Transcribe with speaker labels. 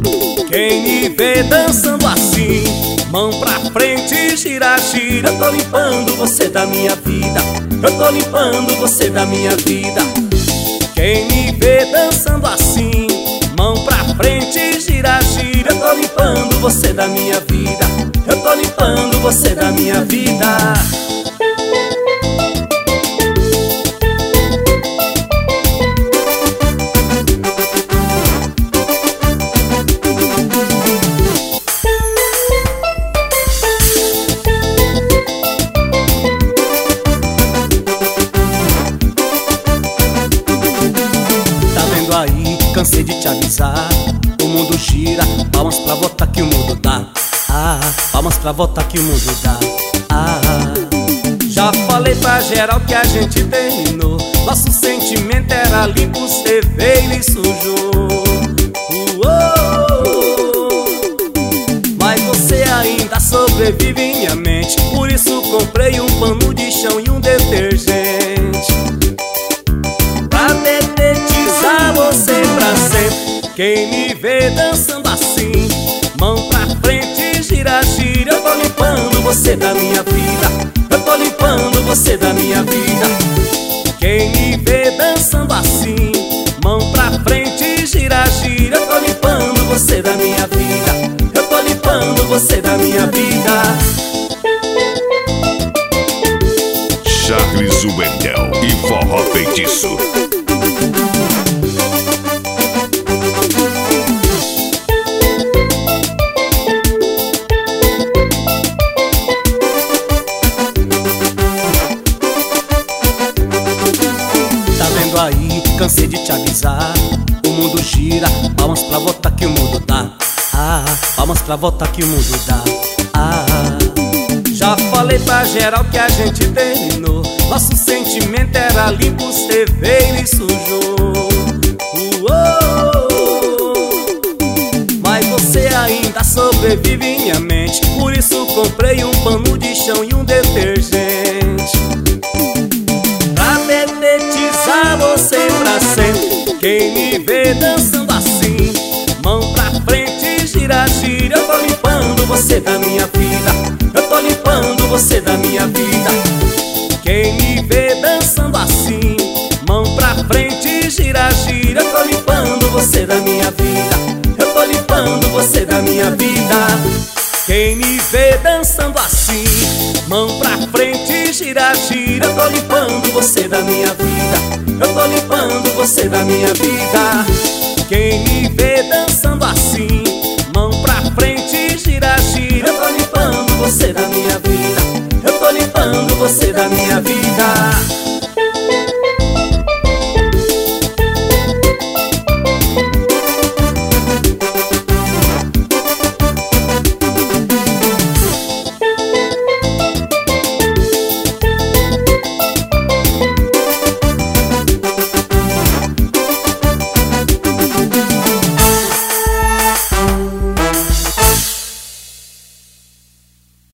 Speaker 1: Quem me vê dançando assim, mão pra frente, gira, gira. Eu tô limpando você da minha vida, eu tô limpando você da minha vida. Quem me vê dançando assim, mão pra frente, gira, gira. Eu tô limpando você da minha vida, eu tô limpando você da minha vida. Aí, cansei de te avisar. O mundo gira, palmas pra volta que o mundo dá. Palmas pra volta que o mundo dá. Já falei pra geral que a gente terminou. Nosso sentimento era limpo, cê veio e sujou. Mas você ainda sobrevive em minha mente. Por isso comprei um pano de chão e um detergente pra detetizar você pra sempre. Quem me vê dançando assim, mão pra frente, gira, gira. Eu tô limpando você da minha vida, eu tô limpando você da minha vida. Quem me vê dançando assim, mão pra frente, gira, gira. Eu tô limpando você da minha vida, eu tô limpando você da minha vida.
Speaker 2: Charles Wendel e Forró Feitiço.
Speaker 1: Aí, cansei de te avisar. O mundo gira, palmas pra volta que o mundo dá. Palmas pra volta que o mundo dá. Já falei pra geral que a gente terminou. Nosso sentimento era limpo, cê veio e sujou. Mas você ainda sobrevive em minha mente. Por isso comprei um pano de chão e um detergente pra detetizar você pra sempre. Quem me vê dançando assim, mão pra frente, gira, gira. Eu tô limpando você da minha vida, eu tô limpando você da minha vida. Quem me vê dançando assim, mão pra frente, gira, gira. Eu tô limpando você da minha vida, eu tô limpando você da minha vida. Quem me vê dançando assim, mão pra frente, gira, gira. Eu tô limpando você da minha vida, eu tô limpando você da minha vida. Quem me vê dançando assim, mão pra frente, gira, gira. Eu tô limpando você da minha vida, eu tô limpando você da minha vida.